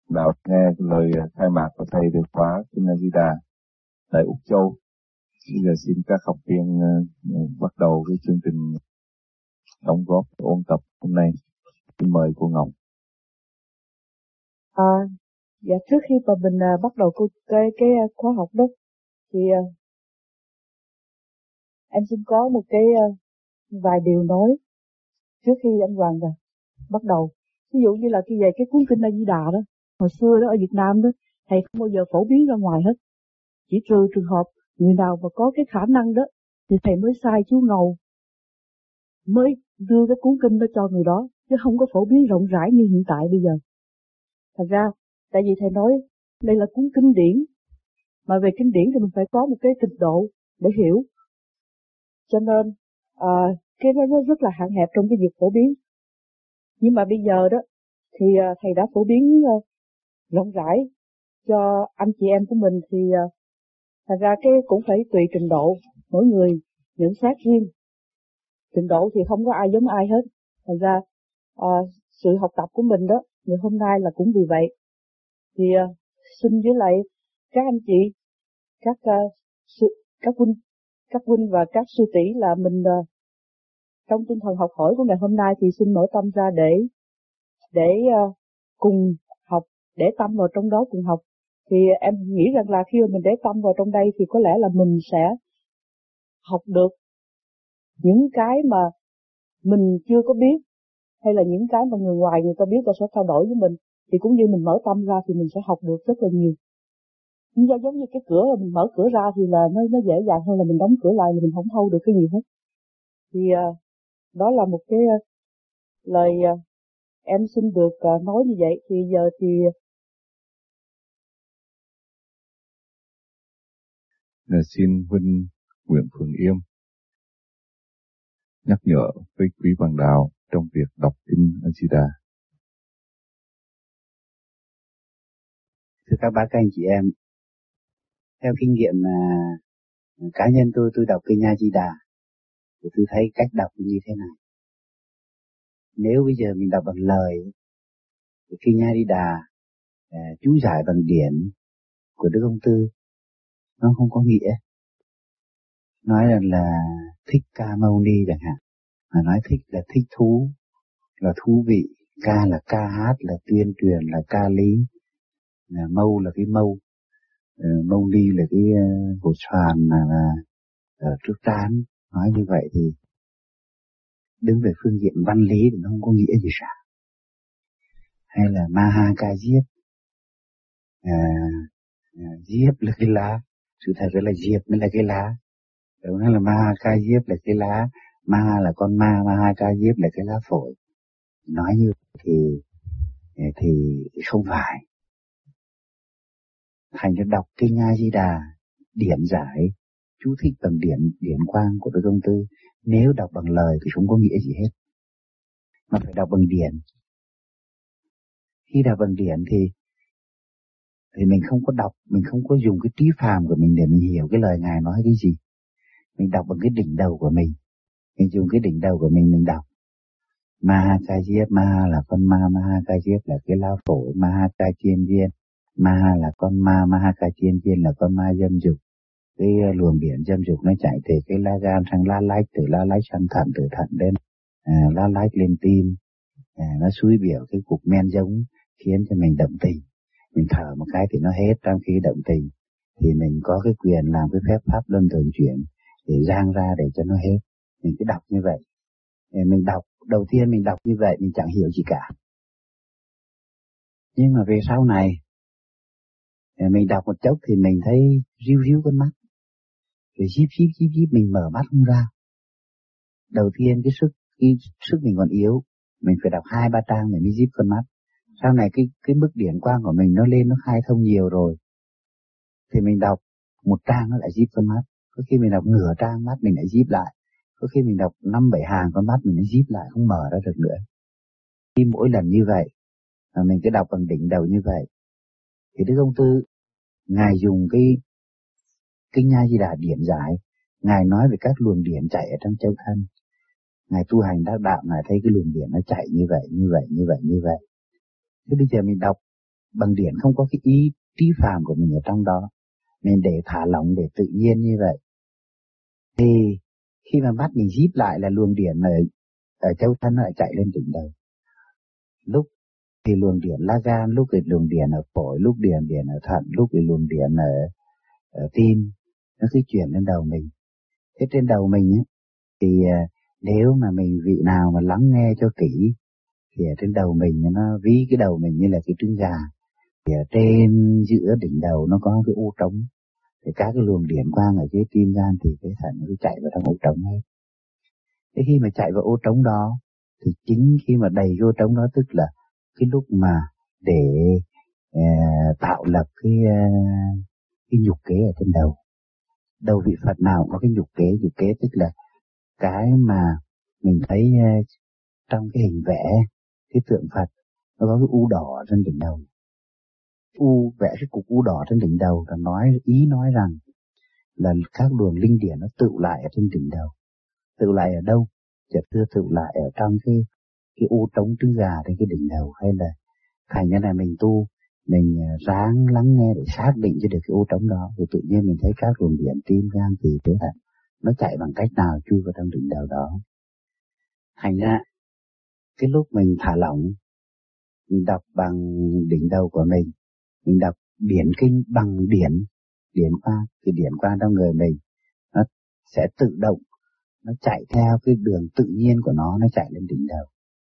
đạo nghe lời khai mạc của thầy được khóa Kinh A Di Đà tại Úc Châu. Bây giờ xin các học viên bắt đầu với chương trình đóng góp ôn tập hôm nay. Xin mời cô Ngọc. Dạ, trước khi mà mình bắt đầu cái khóa học đó thì em xin có một cái vài điều nói trước khi anh Hoàng bắt đầu. Ví dụ như là về cái cuốn Kinh A Di Đà đó, hồi xưa đó ở Việt Nam đó, thầy không bao giờ phổ biến ra ngoài hết. Chỉ trừ trường hợp người nào mà có cái khả năng đó thì thầy mới sai chú Ngầu mới đưa cái cuốn kinh đó cho người đó, chứ không có phổ biến rộng rãi như hiện tại bây giờ. Thật ra tại vì thầy nói đây là cuốn kinh điển, mà về kinh điển thì mình phải có một cái trình độ để hiểu, cho nên cái đó nó rất là hạn hẹp trong cái việc phổ biến. Nhưng mà bây giờ đó thì thầy đã phổ biến rộng rãi cho anh chị em của mình, thì thật ra cái cũng phải tùy trình độ, mỗi người nhận xét riêng. Trình độ thì không có ai giống ai hết. Thật ra sự học tập của mình đó ngày hôm nay là cũng vì vậy. Thì xin với lại các anh chị, các huynh và các sư tỷ là mình trong tinh thần học hỏi của ngày hôm nay thì xin mở tâm ra để cùng học, để tâm vào trong đó cùng học. Thì em nghĩ rằng là khi mà mình để tâm vào trong đây thì có lẽ là mình sẽ học được những cái mà mình chưa có biết, hay là những cái mà người ngoài người ta biết ta sẽ trao đổi với mình. Thì cũng như mình mở tâm ra thì mình sẽ học được rất là nhiều. Nhưng giống như cái cửa, mình mở cửa ra thì là nó dễ dàng hơn là mình đóng cửa lại là mình không thâu được cái gì hết. Thì đó là một cái lời em xin được nói như vậy. Thì giờ thì xin huynh Nguyễn Phượng Yêm nhắc nhở với quý bạn đạo trong việc đọc Kinh A Di Đà. Thưa các bác, các anh chị em, theo kinh nghiệm cá nhân tôi đọc Kinh A Di Đà thì tôi thấy cách đọc như thế này. Nếu bây giờ mình đọc bằng lời thì Kinh A Di Đà chú giải bằng điển của Đức Ông Tư nó không có nghĩa. Nói là thích ca mâu ni chẳng hạn, mà nói thích là thích thú, là thú vị, ca là ca hát, là tuyên truyền, là ca lý, là mâu là cái mâu, mâu ni là cái hột xoàn là ở trước trán. Nói như vậy thì đứng về phương diện văn lý thì nó không có nghĩa gì cả. Hay là Maha Ca Diếp, Diếp là cái lá, sự thật là Diệp mới là cái lá. Đúng là Maha Ca Diếp là cái lá, Ma là con ma, Maha Ca Diếp là cái lá phổi. Nói như thì không phải. Thành ra đọc Kinh A Di Đà điển giải, chú thích bằng điển quang của Đức Ông Tư. Nếu đọc bằng lời thì không có nghĩa gì hết, mà phải đọc bằng điển. Khi đọc bằng điển thì mình không có đọc, mình không có dùng cái trí phàm của mình để mình hiểu cái lời Ngài nói cái gì. Mình đọc bằng cái đỉnh đầu của mình dùng cái đỉnh đầu của mình đọc. Maha Ca Diếp, Maha là con ma, Maha Ca Diếp là cái lao phổi, Maha Ca Chiên Viên, Maha là con ma, Maha Ca Chiên Viên là con ma dâm dục. Cái luồng điển dâm dục nó chạy từ cái lá gan sang lá lách, từ lá lách sang thận, từ thận đến lá lách lên tim, nó xúi biểu cái cục men giống khiến cho mình động tình. Mình thở một cái thì nó hết, trong khi động tình thì mình có cái quyền làm cái phép pháp luân thường chuyển để giang ra để cho nó hết. Mình cứ đọc như vậy. Mình đọc, đầu tiên mình đọc như vậy mình chẳng hiểu gì cả. Nhưng mà về sau này mình đọc một chốc thì mình thấy ríu con mắt. Rồi díp mình mở mắt không ra. Đầu tiên cái sức mình còn yếu, mình phải đọc 2-3 trang để mới díp con mắt. Sau này cái mức điển quang của mình nó lên, nó khai thông nhiều rồi thì mình đọc một trang nó lại díp con mắt. Có khi mình đọc nửa trang mắt mình lại díp lại. Có khi mình đọc 5-7 hàng con mắt mình lại díp lại, không mở ra được nữa. Khi mỗi lần như vậy mà mình cứ đọc bằng đỉnh đầu như vậy thì Đức Ông Tư Ngài dùng cái Kinh A Di Đà điển giải, Ngài nói về các luồng điển chạy ở trong châu thân. Ngài tu hành đắc đạo, Ngài thấy cái luồng điển nó chạy như vậy. Thế bây giờ mình đọc bằng điển không có cái ý trí phàm của mình ở trong đó, nên để thả lỏng, để tự nhiên như vậy. Thì khi mà mắt mình díp lại là luồng điển ở châu thân nó lại chạy lên đỉnh đầu. Lúc thì luồng điển lá gan, lúc thì luồng điển ở phổi, lúc điển ở thận, lúc thì luồng điển ở tim, nó cứ chuyển lên đầu mình. Thế trên đầu mình ấy, thì nếu mà mình vị nào mà lắng nghe cho kỹ thì ở trên đầu mình nó ví cái đầu mình như là cái trứng gà, thì ở trên giữa đỉnh đầu nó có cái u trống, thì các cái luồng điển quang ở dưới tim gan thì cái thận nó chạy vào trong u trống hết. Thế khi mà chạy vào ô trống đó thì chính khi mà đầy ô trống đó tức là cái lúc mà để tạo lập cái nhục kế ở trên đầu. Đầu vị Phật nào cũng có cái nhục kế tức là cái mà mình thấy trong cái hình vẽ cái tượng Phật, nó có cái u đỏ trên đỉnh đầu. Vẽ cái cục u đỏ trên đỉnh đầu là nói rằng là các luồng linh điển nó tụ lại ở trên đỉnh đầu. Tụ lại ở đâu? Chợt thưa tụ lại ở trong cái u trống trứng gà trên cái đỉnh đầu, hay là thành ra là mình tu, mình ráng lắng nghe để xác định cho được cái u trống đó, thì tự nhiên mình thấy các luồng điển tim gan tỳ phế thận nó chạy bằng cách nào chui vào trong đỉnh đầu đó. Thành ra cái lúc mình thả lỏng, mình đọc bằng đỉnh đầu của mình đọc điển kinh bằng điển quang, thì điển quang trong người mình nó sẽ tự động, nó chạy theo cái đường tự nhiên của nó chạy lên đỉnh đầu.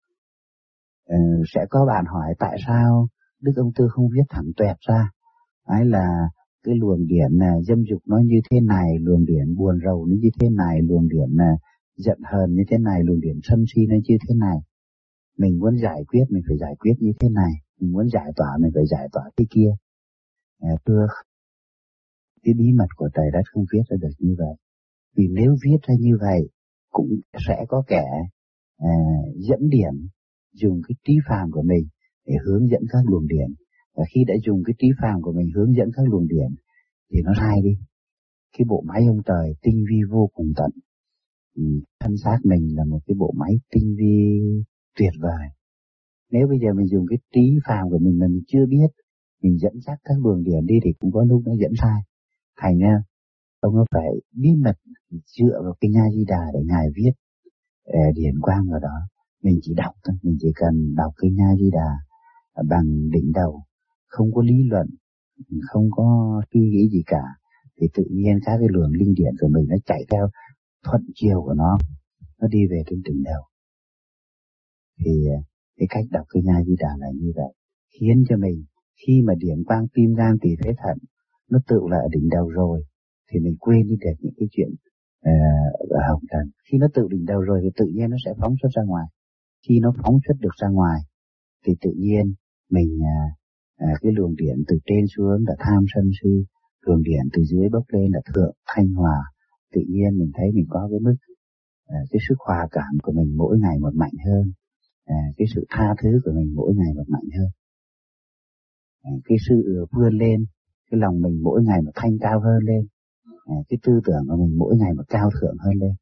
Sẽ có bạn hỏi tại sao Đức ông Tư không viết thẳng tuẹt ra, hay là cái luồng điển dâm dục nó như thế này, luồng điển buồn rầu nó như thế này, luồng điển giận hờn như thế này, luồng điển sân si nó như thế này. Mình muốn giải quyết mình phải giải quyết như thế này, mình muốn giải tỏa mình phải giải tỏa thế kia. Thưa, cái bí mật của trời đất không viết ra được như vậy. Vì nếu viết ra như vậy cũng sẽ có kẻ dẫn điển dùng cái trí phàm của mình để hướng dẫn các luồng điển, và khi đã dùng cái trí phàm của mình hướng dẫn các luồng điển thì nó sai đi. Cái bộ máy ông trời tinh vi vô cùng tận. Thân xác mình là một cái bộ máy tinh vi tuyệt vời. Nếu bây giờ mình dùng cái trí phàm của mình mà mình chưa biết, mình dẫn dắt các luồng điển đi thì cũng có lúc nó dẫn sai. Thành ra ông nó phải bí mật dựa vào cái Nha Di Đà để Ngài viết điển quang vào đó. Mình chỉ đọc thôi, mình chỉ cần đọc cái Nha Di Đà bằng đỉnh đầu, không có lý luận, không có suy nghĩ gì cả, thì tự nhiên các cái luồng linh điển của mình nó chạy theo thuận chiều của nó đi về trên đỉnh đầu. Thì cái cách đọc cái Nha Di Đà là như vậy, khiến cho mình khi mà điển quang tim gan tỳ phế thận nó tự lại ở đỉnh đầu rồi thì mình quên đi được những cái chuyện hồng trần. Khi nó tự đỉnh đầu rồi thì tự nhiên nó sẽ phóng xuất ra ngoài. Khi nó phóng xuất được ra ngoài thì tự nhiên mình cái luồng điển từ trên xuống là tham sân si, luồng điển từ dưới bốc lên là thượng thanh hòa. Tự nhiên mình thấy mình có cái mức cái sức hòa cảm của mình mỗi ngày một mạnh hơn, cái sự tha thứ của mình mỗi ngày một mạnh hơn, cái sự vươn lên, cái lòng mình mỗi ngày một thanh cao hơn lên, cái tư tưởng của mình mỗi ngày một cao thượng hơn lên.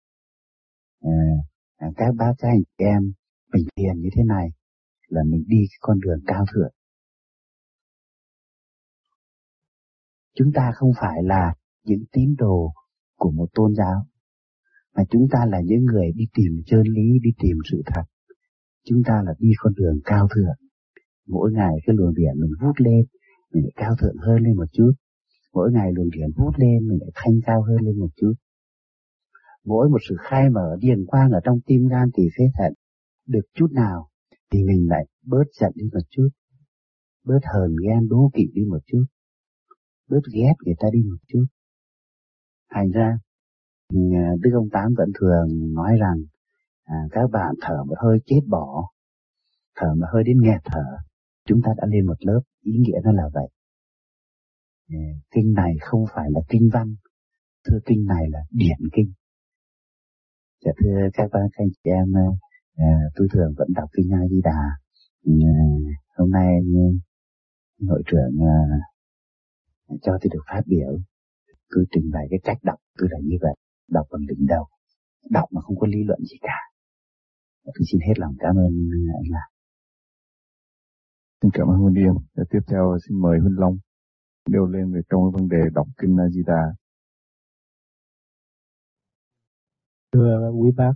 Các bác các anh em mình thiền như thế này là mình đi cái con đường cao thượng. Chúng ta không phải là những tín đồ của một tôn giáo, mà chúng ta là những người đi tìm chân lý, đi tìm sự thật. Chúng ta là đi con đường cao thượng. Mỗi ngày cái luồng điển mình vút lên, mình lại cao thượng hơn lên một chút. Mỗi ngày luồng điển vút lên, mình lại thanh cao hơn lên một chút. Mỗi một sự khai mở điển quang ở trong tim gan tỳ phế thận được chút nào thì mình lại bớt giận đi một chút, bớt hờn ghen đố kỵ đi một chút, bớt ghét người ta đi một chút. Thành ra Đức ông Tám vẫn thường nói rằng các bạn thở một hơi chết bỏ, thở một hơi đến nghẹt thở, chúng ta đã lên một lớp. Ý nghĩa nó là vậy. Kinh này không phải là kinh văn, thưa kinh này là điển kinh. Thưa các bạn, các anh chị em, tôi thường vẫn đọc kinh Nha Di Đà. Hôm nay hội trưởng cho tôi được phát biểu, tôi trình bày cái cách đọc tôi là như vậy, đọc bằng đỉnh đầu, đọc mà không có lý luận gì cả. Tôi xin hết lòng cảm ơn anh Lạc. Xin cảm ơn Huynh Điền. Tiếp theo xin mời Huynh Long nêu lên về trong vấn đề đọc kinh A Di Đà. Thưa quý bác,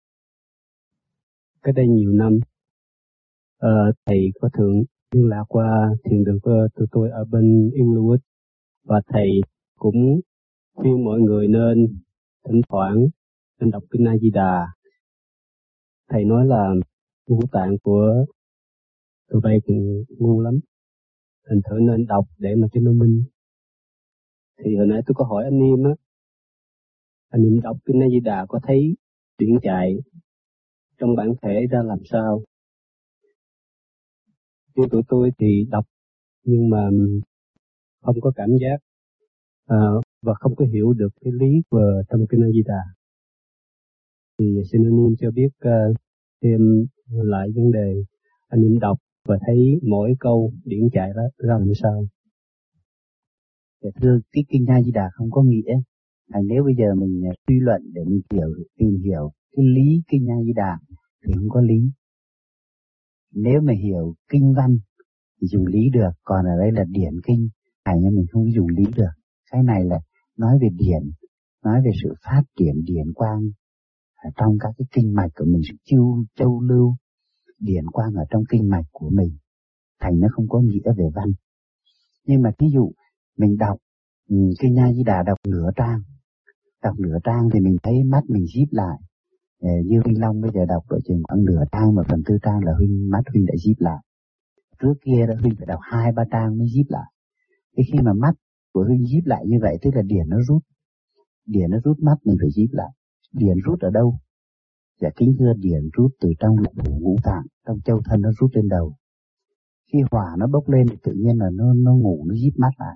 cách đây nhiều năm, thầy có thường liên lạc qua thiền đường của tụi tôi ở bên Inglewood, và thầy cũng khuyên mọi người nên thỉnh thoảng nên đọc kinh A Di Đà. Thầy nói là ngũ tạng của tụi bay cũng ngu lắm, thành thử nên đọc để mà cho nó minh. Thì hồi nãy tôi có hỏi anh Niêm á, anh Niêm đọc kinh A Di Đà có thấy chuyển chạy trong bản thể ra làm sao? Như tụi tôi thì đọc nhưng mà không có cảm giác và không có hiểu được cái lý của trong kinh A Di Đà. Thì xin anh Niêm cho biết thêm lại vấn đề anh Niêm đọc và thấy mỗi câu điển chạy ra làm sao. Thưa, cái kinh A Di Đà không có nghĩa. Nếu bây giờ mình suy luận để mình tìm hiểu cái lý kinh A Di Đà thì không có lý. Nếu mà hiểu kinh văn thì dùng lý được, còn ở đây là điển kinh, nhưng mình không dùng lý được. Cái này là nói về điển, nói về sự phát triển điển quang trong các cái kinh mạch của mình, sự châu lưu điển quang ở trong kinh mạch của mình, thành nó không có nghĩa về văn. Nhưng mà ví dụ mình đọc kinh A Di Đà, đọc nửa trang thì mình thấy mắt mình díp lại. Như Huynh Long bây giờ đọc ở chừng khoảng nửa trang, 1/4 trang là mắt Huynh đã díp lại. Trước kia đó Huynh phải đọc 2-3 trang mới díp lại. Thế khi mà mắt của Huynh díp lại như vậy, tức là điển nó rút mắt mình phải díp lại. Điển rút ở đâu? Dạ kính thưa, điển rút từ trong lục phủ ngũ tạng, trong châu thân nó rút lên đầu. Khi hỏa nó bốc lên thì tự nhiên là nó ngủ, nó díp mắt lại.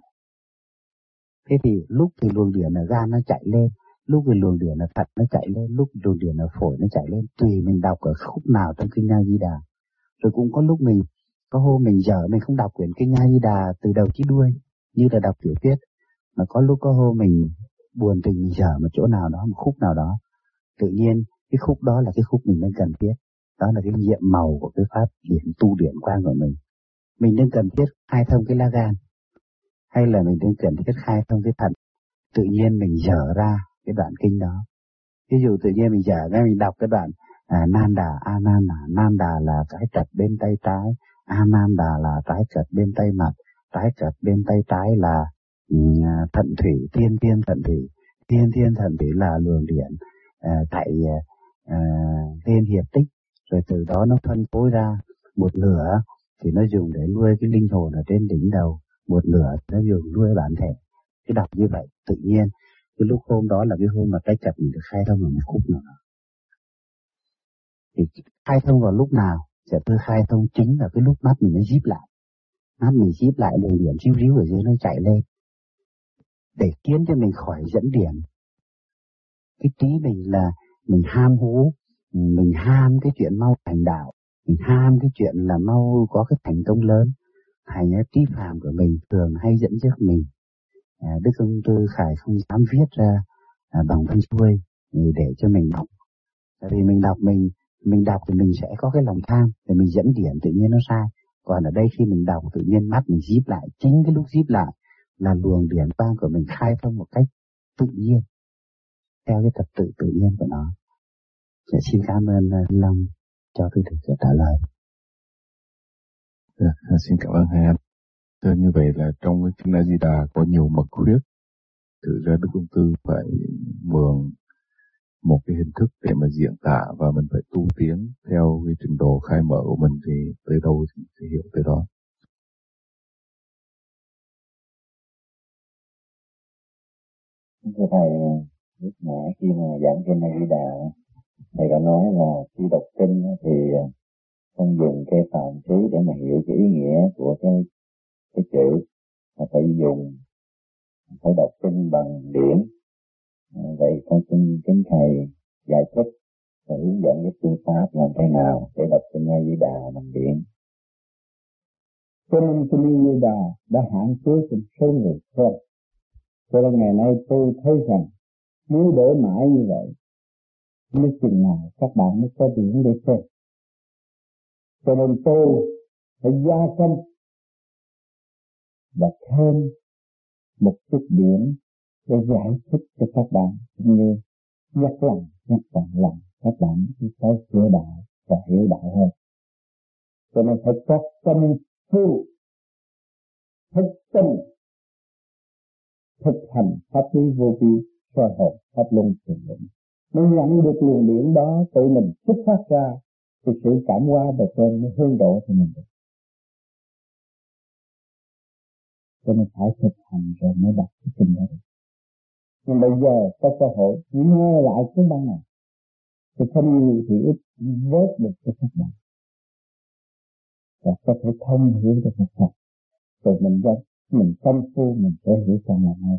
Thế thì lúc thì luồng điển ở gan nó chạy lên, lúc thì luồng điển ở thận nó chạy lên, lúc luồng điển ở phổi nó chạy lên, tùy mình đọc ở khúc nào trong kinh A Di Đà. Rồi cũng có lúc có hôm mình dở, mình không đọc quyển kinh A Di Đà từ đầu chí đuôi như là đọc tiểu thuyết, mà có lúc có hôm mình buồn tình mình dở một chỗ nào đó, một khúc nào đó, tự nhiên cái khúc đó là cái khúc mình đang cần thiết. Đó là cái nhiệm màu của cái pháp tu điển quang của mình. Mình đang cần thiết khai thông cái lá gan, hay là mình đang cần thiết khai thông cái thận, tự nhiên mình dở ra cái đoạn kinh đó. Ví dụ tự nhiên mình dở ra, mình đọc cái đoạn Nanda, Nanda là trái trật bên tay trái, Ananda là trái trật bên tay mặt, trái trật bên tay trái là thận thủy, thiên thận thủy, thiên thận thủy là luồng điển tại thiên hiệp tích, rồi từ đó nó phân phối ra. Một nửa thì nó dùng để nuôi cái linh hồn ở trên đỉnh đầu, một nửa nó dùng nuôi bản thể. Cái đọc như vậy tự nhiên cái lúc hôm đó là cái hôm mà trái trật mình được khai thông ở một khúc nào đó. Thì khai thông vào lúc nào? Sẽ tôi khai thông chính là cái lúc mắt mình nó díp lại. Mắt mình díp lại, luồng điển chiếu ríu ở dưới nó chạy lên, để khiến cho mình khỏi dẫn điển. Cái trí mình là mình ham hố, mình ham cái chuyện mau thành đạo, mình ham cái chuyện là mau có cái thành công lớn. Thành trí phàm của mình thường hay dẫn dắt mình. Đức ông Tư Khải không dám viết ra bằng văn xuôi để cho mình đọc. Tại vì mình đọc thì mình sẽ có cái lòng tham, để mình dẫn điển tự nhiên nó sai. Còn ở đây khi mình đọc tự nhiên mắt mình díp lại, chính cái lúc díp lại là luồng điển quang của mình khai thông một cách tự nhiên, theo cái trật tự tự nhiên của nó. Xin cảm ơn Long cho tôi được trả lời. Xin cảm ơn hai anh. Như vậy là trong cái kinh A Di Đà có nhiều mật khuyết, tự ra Đức Ông Tư phải mượn một cái hình thức để mà diễn tả, và mình phải tu tiến theo cái trình độ khai mở của mình, thì tới đâu thì sẽ hiểu tới đó. Thưa Thầy, lúc nãy khi mà giảng kinh A Di Đà, Thầy đã nói là khi đọc kinh thì không dùng cái phàm trí để mà hiểu cái ý nghĩa của cái chữ, mà phải đọc kinh bằng điển. Vậy con xin kính Thầy giải thích và hướng dẫn cái phương pháp làm thế nào để đọc kinh A Di Đà bằng điển. Cho nên kinh A Di Đà đã hạn chế một số người xem. Cho nên ngày nay tôi thấy rằng muốn để mãi như vậy, mới chừng nào các bạn mới có điển để xem. Cho nên tôi phải gia công và thêm một chút điểm để giải thích cho các bạn, cũng như nhắc lòng các bạn phải sửa đạo và hiểu đạo hơn. Cho nên phải có công phu thức tinh thực hành pháp lý vô vi, soi hồn pháp luân thiền định, mới nhận được luồng điển đó tự mình xuất phát ra, thì sự cảm hóa về trên mới hướng độ thì mình được. Cho nên phải thực hành rồi mới đọc cái kinh đó được. Nhưng bây giờ có cơ hội nghe lại cuốn băng này thì không nhiều thì ít vớt được cho các bạn và có thể thông hiểu được một thật, rồi mình công phu mình sẽ hiểu trong lòng hơn.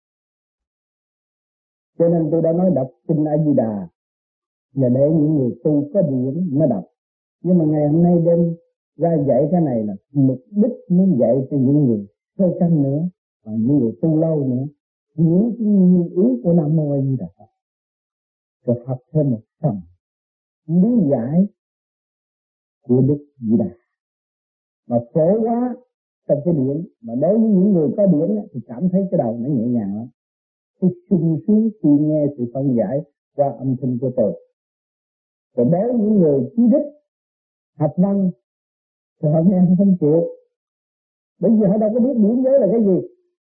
Cho nên tôi đã nói đọc kinh A Di Đà là để những người tu có điển mới đọc. Nhưng mà ngày hôm nay đem ra dạy cái này là mục đích muốn dạy cho những người sơ căn nữa và những người tu lâu nữa hiểu cái nguyên ý của Nam Mô A Di Đà Phật, rồi học thêm một phần lý giải của Đức Di Đà mà phổ hóa trong cái điển. Mà đối với những người có điển thì cảm thấy cái đầu nó nhẹ nhàng lắm, cái sung sướng khi nghe sự phân giải qua âm thanh của tôi. Rồi đối với những người trí thức học văn thì họ nghe không chịu, bởi vì họ đâu có biết điển giới là cái gì,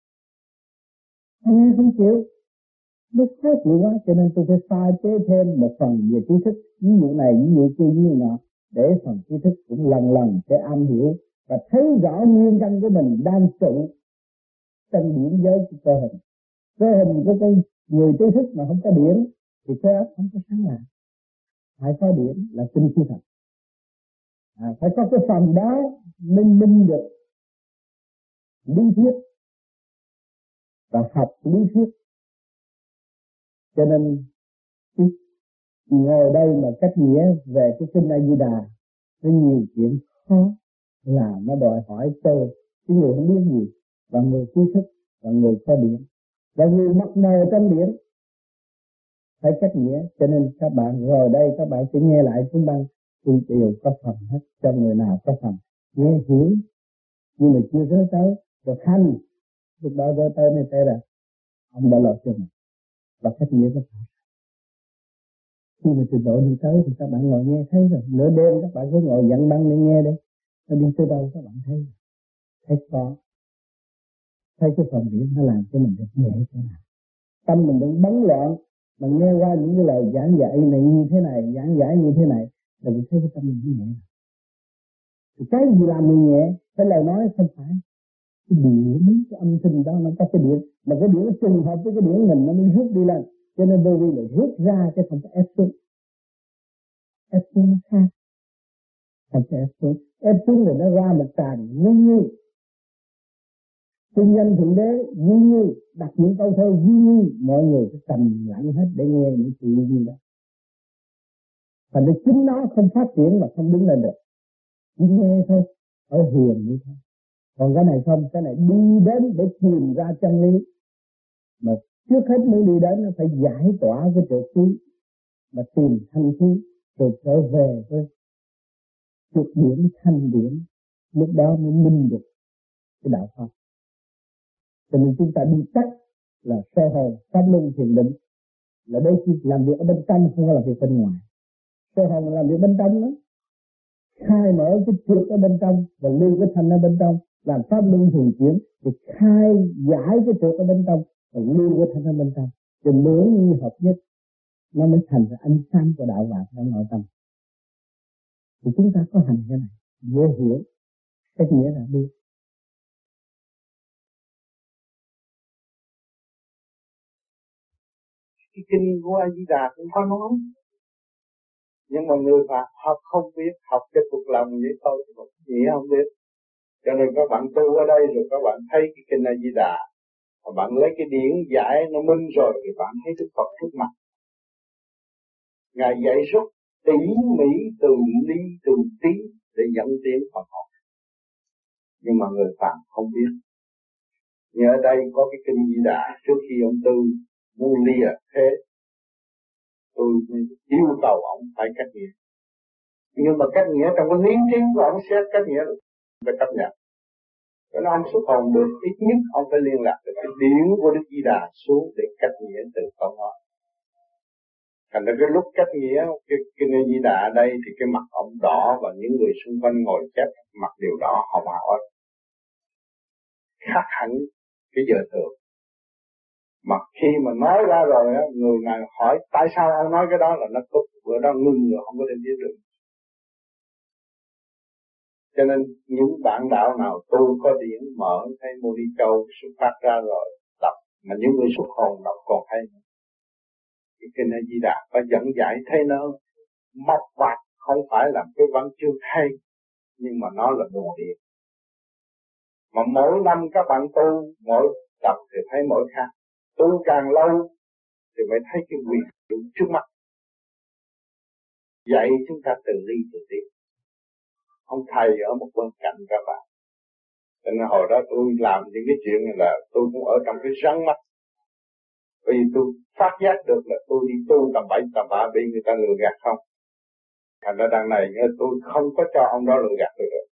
họ nghe không chịu, nó khó chịu quá. Cho nên tôi phải pha chế thêm một phần về trí thức, ví dụ này ví dụ kia ví dụ nọ, để phần trí thức cũng lần sẽ am hiểu và thấy rõ nguyên căn của mình đang trụ trong điển giới của cơ hình. Cơ hình của con người trí thức mà không có điển thì cơ óc không có sáng lạ. Phải có điển là tinh khí thật. Phải có cái phần đó mới minh được lý thuyết và học lý thuyết. Cho nên ngồi đây mà cách nghĩa về cái kinh A Di Đà nó nhiều chuyện khó là nó đòi hỏi tôi cái người không biết gì và người trí thức và người có điển và người mắc mờ trong điển phải cách nghĩa. Cho nên các bạn ngồi đây các bạn sẽ nghe lại cuốn băng, tôi đều có phần hết cho người nào có phần nghe hiểu nhưng mà chưa rơi tới rồi hành, lúc đó rơi tới này tới là ông đã lọt cho mình và cách nghĩa rất phải. Khi mà trình độ đi tới thì các bạn ngồi nghe thấy rồi, nửa đêm các bạn cứ ngồi dặn băng để nghe đây, nó đi tới đâu các bạn thấy có, thấy cái phần điển nó làm cho mình được nhẹ thế nào, tâm mình đừng bấn loạn mà nghe qua những cái lời giảng dạy này như thế này, giảng giải như thế này là mình thấy cái tâm mình nhẹ. Thì cái gì làm mình nhẹ? Cái lời nói không phải cái điển, cái âm thanh đó nó có cái điển, mà cái điển nó trùng hợp với cái điển mình nó mới rút đi lên. Cho nên vô vi là rút ra chứ không phải ép xuống. Ép xuống nó khác, không phải ép xuống. Ép xuống rồi nó ra một tràng như Kinh Danh Thượng Đế như đặt những câu thơ như mọi người phải trầm lặng hết để nghe những sự như đó. Thành ra chính nó không phát triển và không đứng lên được, chỉ nghe thôi, ở hiền như thôi. Còn cái này không, cái này đi đến để tìm ra chân lý, mà trước hết muốn đi đến nó phải giải tỏa cái trượt khí mà tìm thanh khí rồi trở về với trượt điển thanh điển, lúc đó mới minh được cái đạo pháp. Cho nên chúng ta đi chắc là soi hồn pháp luân thiền định là đây chỉ làm việc ở bên trong, không phải làm việc bên ngoài. Soi hồn là làm việc bên trong đó, khai mở cái trượt ở bên trong và lưu cái thanh ở bên trong, làm pháp luân thường chuyển thì khai giải cái trượt ở bên trong và lưu cái thanh ở bên trong, rồi mượn như hợp nhất nó mới thành ra ánh sáng của đạo vạn trong nội tâm. Thì chúng ta có hành cái này dễ hiểu, cái nghĩa là biết. Cái kinh của A Di Đà cũng có nói, nhưng mà người Phật học không biết, học cho thuộc lòng vậy thôi, nghĩa không biết. Cho nên các bạn tu ở đây rồi các bạn thấy cái kinh A Di Đà, và bạn lấy cái điển giải nó minh rồi thì bạn thấy Đức Phật trước mặt. Ngài dạy rất tỉ mỉ từ ly từ tí để dẫn tiến Phật học, nhưng mà người Phật không biết. Nhưng ở đây có cái kinh Di Đà, trước khi ông Tư muốn lìa thế, tôi yêu cầu ông phải cách nghĩa. Nhưng mà cách nghĩa trong cái lý trí của ông xét cách nghĩa phải chấp nhận. Cho nên ông xuất hồn được, ít nhất ông phải liên lạc được cái điển của Đức Di Đà xuống để cách nghĩa từ câu nói. Thành ra cái lúc cách nghĩa cái Di Đà ở đây thì cái mặt ông đỏ và những người xung quanh ngồi chết mặt đều đỏ hồng hào ấy. Khác hẳn cái giờ thường. Mà khi mà nói ra rồi á, người này hỏi tại sao ông nói cái đó là nó cúp, bữa đó ngưng rồi không có thể biết được. Cho nên những bạn đạo nào tu có điển mở thấy Mô Ni Châu xuất phát ra rồi đọc, mà những người xuất hồn đọc còn hay. Cái kinh A Di Đà có dẫn giải thấy nó mộc mạc, không phải là cái văn chương hay, nhưng mà nó là đồ điển. Mà mỗi năm các bạn tu, mỗi đọc thì thấy mỗi khác. Tu càng lâu thì mới thấy cái quyền diệu trước mắt. Vậy chúng ta từ ly từ tiếp. Ông thầy ở một bên cạnh các bạn. Cho nên hồi đó tôi làm những cái chuyện này là tôi cũng ở trong cái rắn mắt. Vì tôi phát giác được là tôi đi tu tầm bậy tầm bạ bị người ta lừa gạt không. Thành ra đằng này tôi không có cho ông đó lừa gạt được.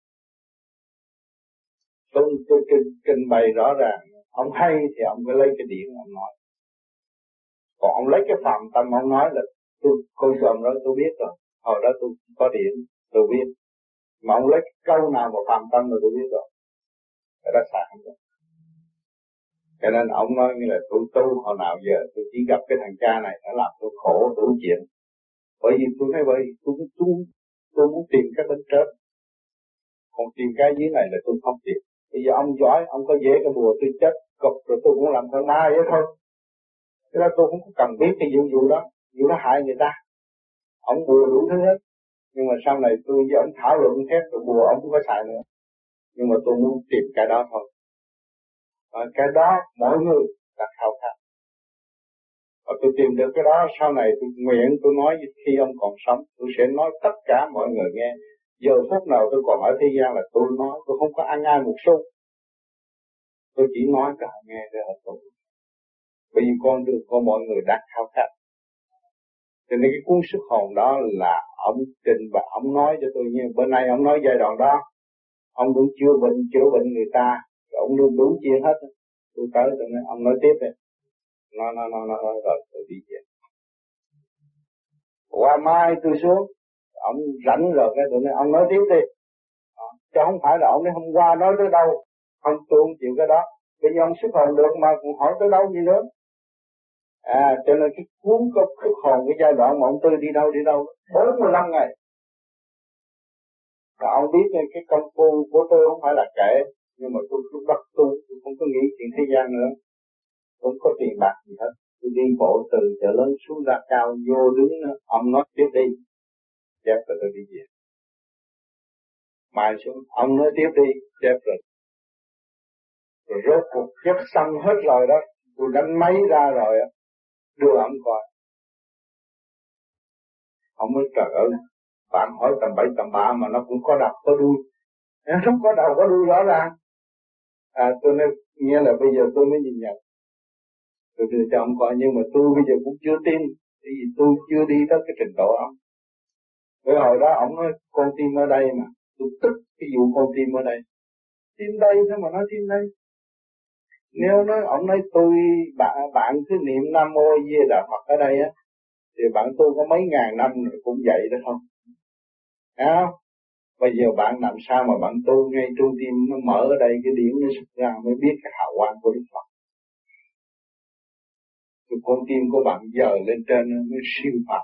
Tôi trình bày rõ ràng. Ông hay thì ông cứ lấy cái điển ông nói. Còn ông lấy cái phạm tâm ông nói là tôi coi dòm đó tôi biết rồi. Hồi đó tôi có điển tôi biết. Mà ông lấy cái câu nào mà phạm tâm rồi tôi biết rồi. Cái đó sai không được. Cho nên ông nói như là tôi tu hồi nào giờ tôi chỉ gặp cái thằng cha này nó làm tôi khổ đủ chuyện. Bởi vì tôi thấy vậy tôi muốn tìm cái bên trên. Còn tìm cái dưới này là tôi không tìm. Bây giờ ông giỏi, ông có dễ cái bùa tôi chết cục rồi tôi cũng làm con ma vậy thôi. Thế đó tôi không có cần biết cái vụ đó, vụ đó hại người ta. Ông bùa đủ thứ hết. Nhưng mà sau này tôi với ông thảo luận hết rồi bùa ông không có xài nữa. Nhưng mà tôi muốn tìm cái đó thôi. Và cái đó mỗi người là khao khát. Và tôi tìm được cái đó sau này tôi nguyện tôi nói khi ông còn sống tôi sẽ nói tất cả mọi người nghe. Giờ phút nào tôi còn ở thế gian là tôi nói, tôi không có ăn ai một xu. Tôi chỉ nói cho họ nghe để họ tu. Bởi vì con đường của mọi người đang khao khát. Cho nên cái cuốn xuất hồn đó là ông trình và ông nói cho tôi như bữa nay ông nói giai đoạn đó. Ông cũng chữa bệnh người ta. Rồi ông đưa đúng chuyện hết. Tôi tới tôi nói ông nói tiếp đi. Nó rồi tôi đi về. Qua mai tôi xuống. Ông rảnh rồi cái tôi nói ông nói tiếp đi. Chứ không phải là ông nói hôm qua nói tới đâu. Không tôi không chịu cái đó. Bây giờ ông xuất hồn được mà cũng hỏi tới đâu gì nữa. Cho nên cái cuốn có xuất hồn cái giai đoạn mà ông Tư đi đâu 45 ngày. Và ông biết cái công phu của tôi không phải là kể. Nhưng mà tôi bắt tu, tôi không có nghĩ chuyện thế gian nữa. Không có tiền bạc gì hết. Tôi đi bộ từ chợ lớn xuống ra cao vô đứng ông nói tiếp đi. Chép rồi tôi đi về. Mai xuống ông nói tiếp đi. Chép rồi. Rồi rốt cuộc chép xong hết rồi đó. Tôi đánh máy ra rồi á. Đưa ông coi. Ông mới trời ơi. Bạn hỏi tầm bậy tầm bạ mà nó cũng có đầu có đuôi. Nó không có đầu có đuôi rõ ràng. Tôi nói nghĩa là bây giờ tôi mới nhìn nhận. Tôi đưa cho ông coi nhưng mà tôi bây giờ cũng chưa tin. Bởi vì tôi chưa đi tới cái trình độ ông. Bởi hồi đó ông nói con tim ở đây mà. Tôi tức cái vụ con tim ở đây. Tim đây thôi mà nói tim đây. Nếu nói ông nói tôi bạn cứ niệm Nam Mô Di Đà Phật ở đây á. Thì bạn tu có mấy ngàn năm cũng vậy đó không? Bây giờ bạn làm sao mà bạn tu ngay trung tim nó mở ở đây cái điểm nó xuất ra mới biết cái hào quang của Đức Phật. Thì con tim của bạn giờ lên trên nó siêu phàm.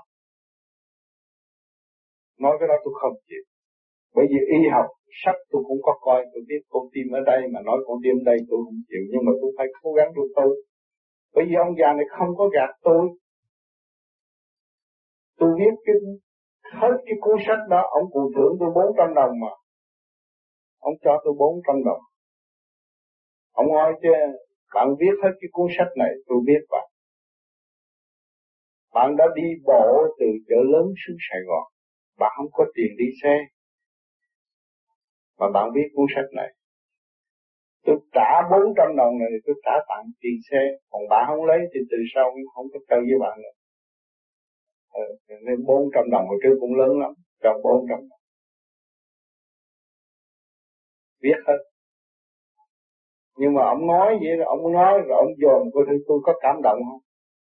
Nói cái đó tôi không chịu. Bởi vì y học sách tôi cũng có coi, tôi biết con tim ở đây mà nói con tim ở đây tôi không chịu, nhưng mà tôi phải cố gắng tôi tu. Bởi vì ông già này không có gạt tôi. Tôi viết hết cái cuốn sách đó, ông cụ thưởng tôi 400 đồng mà. Ông cho tôi 400 đồng. Ông nói chứ, bạn viết hết cái cuốn sách này, tôi biết bạn. Bạn đã đi bộ từ chợ lớn xuống Sài Gòn. Bạn không có tiền đi xe. Mà bạn viết cuốn sách này. Tôi trả 400 đồng này, tôi trả tặng tiền xe. Còn bạn không lấy thì từ sau không có chơi với bạn nữa. Nên 400 đồng hồi trước cũng lớn lắm. Cho 400 đồng. biết hết. Nhưng mà ông nói vậy rồi ông nói rồi ông dòm coi thử tôi có cảm động không.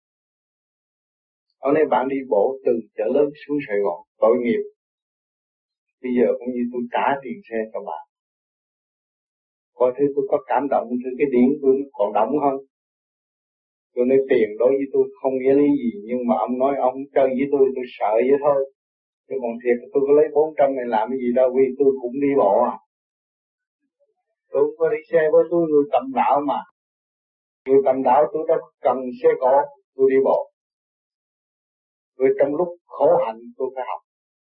Hôm nay bạn đi bộ từ chợ lớn xuống Sài Gòn tội nghiệp. Bây giờ cũng như tôi trả tiền xe cho bạn. Coi thứ tôi có cảm động, thứ cái điển tôi còn động hơn. Tôi nói tiền đối với tôi không nghĩa lý gì, nhưng mà ông nói ông chơi với tôi sợ vậy thôi. Chứ còn thiệt tôi có lấy 400 này làm cái gì đâu, vì tôi cũng đi bộ à. Tôi không có đi xe với tôi người tầm đạo mà. Người tầm đạo tôi đâu cần xe cộ, tôi đi bộ. Rồi trong lúc khổ hạnh tôi phải học.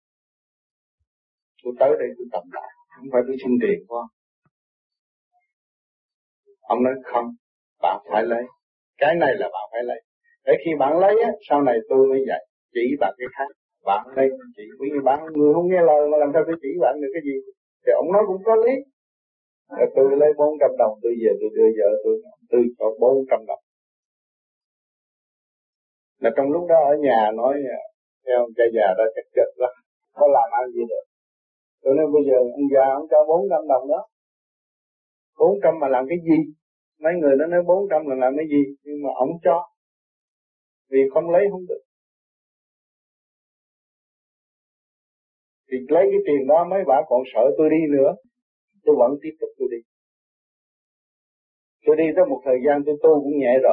Tôi tới đây tôi tầm đạo, không phải tôi xin tiền không. Ông nói không, bạn phải lấy. Cái này là bạn phải lấy. Để khi bạn lấy á, sau này tôi mới dạy, chỉ bạn cái khác. Bạn đây chỉ, bởi vì bạn người không nghe lời mà làm sao tôi chỉ bạn được cái gì. Thì ông nói cũng có lý. Rồi tôi lấy 400 đồng, tôi về tôi đưa vợ tôi cho 400 đồng. Là trong lúc đó ở nhà nói, theo cha già đó chắc chết lắm, có làm ăn gì được. Tôi nói bây giờ ông già ông cho 400 đồng đó. 400 mà làm cái gì? Mấy người nó nói 400 là làm cái gì? Nhưng mà ông cho. Vì không lấy không được. Thì lấy cái tiền đó mấy bà còn sợ tôi đi nữa. Tôi vẫn tiếp tục tôi đi. Tôi đi tới một thời gian tôi tu cũng nhẹ rồi.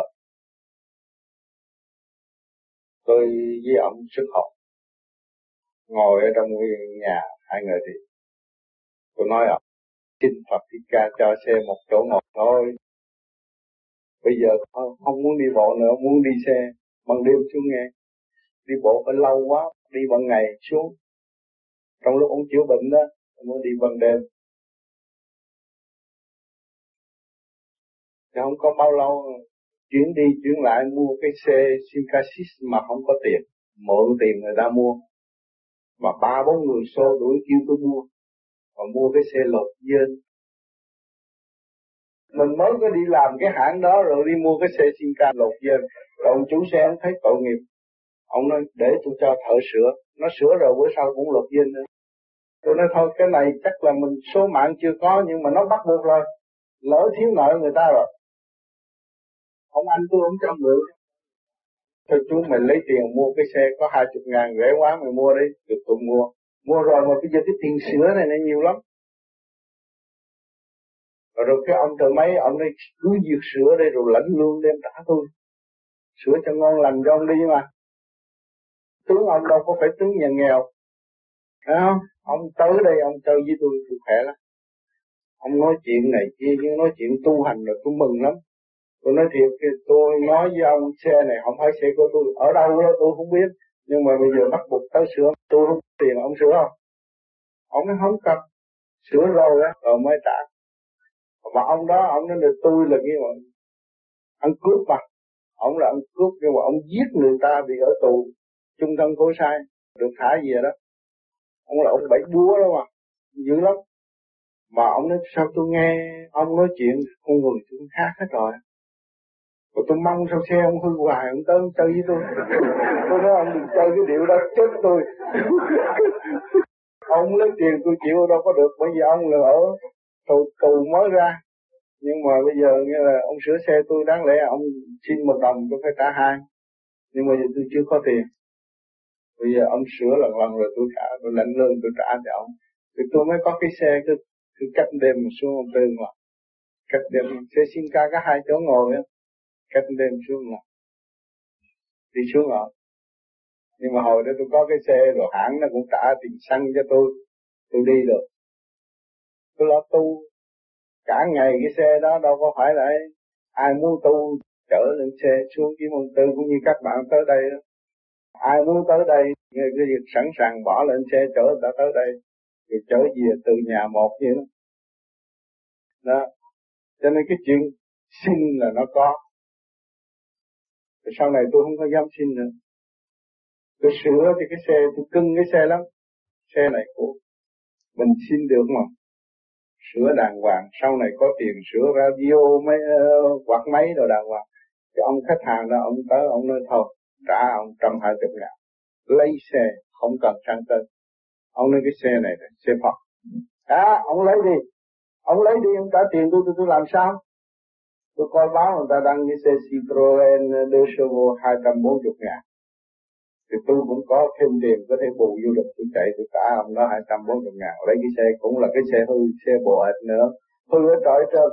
Tôi với ông sức học. Ngồi ở trong nhà hai người thì tôi nói ông, xin Phật Thích Ca cho xe một chỗ ngồi thôi. Bây giờ không muốn đi bộ nữa, muốn đi xe bằng đêm xuống nghe. Đi bộ phải lâu quá, đi bằng ngày xuống. Trong lúc ông chữa bệnh đó, ông mới đi bằng đêm. Thì không có bao lâu, chuyển đi chuyển lại mua cái xe Syncasys mà không có tiền. Mượn tiền người ta mua. Mà 3-4 người xô đuổi kêu tôi mua. Và mua cái xe lột dên. Mình mới có đi làm cái hãng đó rồi đi mua cái xe Synca lột dên. Rồi ông chủ xe ông thấy tội nghiệp. Ông nói để tôi cho thợ sửa. Nó sửa rồi bữa sau cũng lột dên nữa. Tôi nói thôi cái này chắc là mình số mạng chưa có, nhưng mà nó bắt buộc rồi. Lỡ thiếu nợ người ta rồi. Ông anh tôi không cho mượn. Thôi chú mày lấy tiền mua cái xe có 20.000 rẻ quá mày mua đi. Được tôi mua. Mua rồi mà bây giờ cái tiền sửa này nhiều lắm. Rồi cái ông thợ máy ông ấy cứ việc sửa đây rồi lãnh lương đem trả tôi. Sửa cho ngon lành cho ông đi mà. Tướng ông đâu có phải tướng nhà nghèo. Thấy không? Ông tới đây ông chơi với tôi khỏe lắm. Ông nói chuyện này kia, nhưng nói chuyện tu hành rồi tôi mừng lắm. Tôi nói thiệt, tôi nói với ông xe này không phải xe của tôi. Ở đâu đó tôi không biết. Nhưng mà bây giờ bắt buộc tới sửa. Tôi không có tiền ông sửa không? Ông nói không cần. Sửa rồi á, rồi mới trả. Mà ông đó, ông nói là tôi là cái mà ăn cướp mà. Ông là ăn cướp nhưng mà ông giết người ta bị ở tù chung thân khổ sai, được thả về đó. Ông là ông bảy búa đó mà, dữ lắm. Mà ông nói sao tôi nghe ông nói chuyện con người tôi khác hết rồi. Rồi tôi mong sao xe ông hư hoài, ông tới ông chơi với tôi. Tôi nói ông đừng chơi cái điệu đó chết tôi. Ông lấy tiền tôi chịu đâu có được, bởi vì ông là ở tù mới ra. Nhưng mà bây giờ nghe là ông sửa xe tôi, đáng lẽ ông xin 1 đồng tôi phải trả 2. Nhưng mà giờ tôi chưa có tiền. Bây giờ ông sửa lần rồi tôi trả, tôi lãnh lương tôi trả cho ông. Thì tôi mới có cái xe cứ cách đêm xuống ông Tư mà. Cách đêm xe Synca có 2 chỗ ngồi á. Cách đêm xuống là đi xuống ở. Nhưng mà hồi đó tôi có cái xe rồi hãng nó cũng trả tiền xăng cho tôi đi được. Tôi lo tu cả ngày cái xe đó đâu có phải là ai muốn tu chở lên xe xuống Kiếm Ông Tư cũng như các bạn tới đây đó. Ai muốn tới đây người cứ việc sẵn sàng bỏ lên xe chở người ta tới đây rồi chở về từ nhà một vậy đó. Đó. Cho nên cái chuyện xin là nó có. Rồi sau này tôi không có dám xin nữa. Tôi sửa thì cái xe, tôi cưng cái xe lắm. Xe này của mình xin được mà. Sửa đàng hoàng, sau này có tiền sửa radio, quạt máy rồi đàng hoàng. Cái ông khách hàng đó, ông tới, ông nói thôi, trả ông 120.000. Lấy xe, không cần sang tên. Ông nói cái xe này là xe Phật. Ông lấy đi. Ông lấy đi, ông trả tiền tôi làm sao? Tôi coi báo người ta đăng cái xe Citroen 2 Chevaux 240 ngàn. Thì tôi cũng có thêm tiền có thể bù du lịch, tôi chạy tôi trả ông đó 240 ngàn. Lấy cái xe cũng là cái xe hư, xe bộ hệt nữa. Hư ở trọi trơn.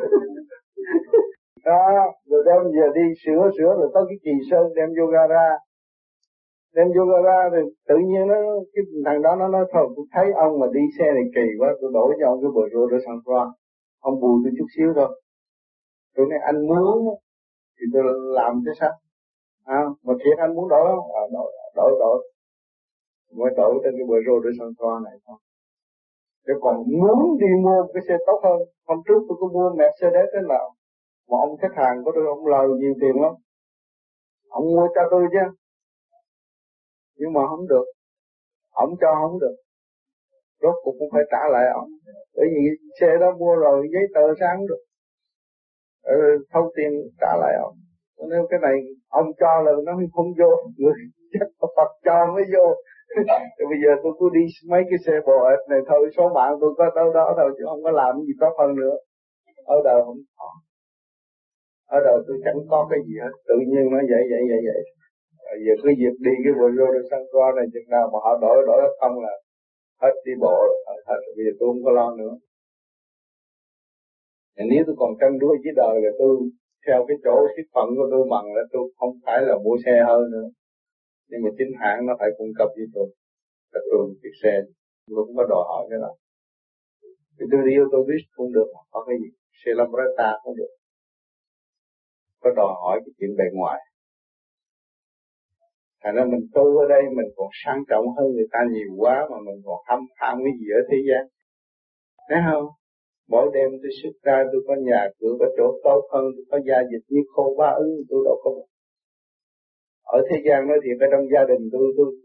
Đó, rồi đem về đi sửa rồi tới cái Kỳ Sơn đem vô gara. Đem vô gara thì tự nhiên nó cái thằng đó nó nói thôi tôi thấy ông mà đi xe này kỳ quá, tôi đổi cho ông cái bờ rô để sang Franc. Ông bù tôi chút xíu thôi. Tôi nói anh muốn thì tôi làm chứ sao? Mà thiệt anh muốn đổi không? Đổi. Mới đổi trên cái bờ rô để sang Franc này thôi. Chứ còn muốn đi mua cái xe tốt hơn, hôm trước tôi có mua Mercedes thế nào, mà ông khách hàng của tôi ông lời nhiều tiền lắm, ông mua cho tôi chứ, nhưng mà không được, ông cho không được, rốt cuộc cũng phải trả lại ông, bởi vì xe đó mua rồi giấy tờ sáng được, thâu tiền trả lại ông. Nếu cái này ông cho là nó không vô, người chắc có Phật cho mới vô. Thì bây giờ tôi cứ đi mấy cái xe bộ ếch này thôi, số mạng tôi có tới đó thôi chứ không có làm gì tốt hơn nữa. Ở đời không có, ở đời tôi chẳng có cái gì hết, tự nhiên nó vậy. Giờ cứ việc đi cái bộ rô để sang qua này chừng nào mà họ đổi không là hết đi bộ, hết. Bây giờ tôi không có lo nữa. Nếu tôi còn tranh đua với đời là tôi theo cái chỗ cái phận của tôi bằng là tôi không phải là mua xe hơn nữa. Nhưng mà chính hãng nó phải cung cấp với tôi. Là tôi chiếc xe, tôi không có đòi hỏi cái nào. Thì tôi đi ô tô buýt không được, có cái gì, xe Lambretta không được. Có đòi hỏi cái chuyện bề ngoài. Thành ra mình tu ở đây mình còn sang trọng hơn người ta nhiều quá mà mình còn ham cái gì ở thế gian. Thấy không? Mỗi đêm tôi xuất ra tôi có nhà cửa, có chỗ tốt hơn, tôi có gia dịch như khô ba ứng, tôi đâu có. Ở thế gian nói thiệt, ở trong gia đình tôi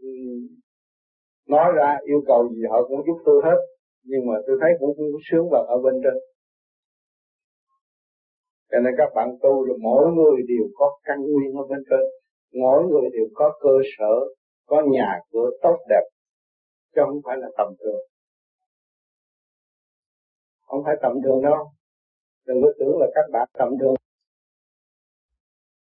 nói ra yêu cầu gì họ cũng giúp tôi hết, nhưng mà tôi thấy cũng không sướng bằng ở bên trên. Cho nên các bạn tu rồi mỗi người đều có căn nguyên ở bên trên, mỗi người đều có cơ sở, có nhà cửa tốt đẹp, chứ không phải là tầm thường. Không phải tầm thường đâu. Đừng có tưởng là các bạn tầm thường.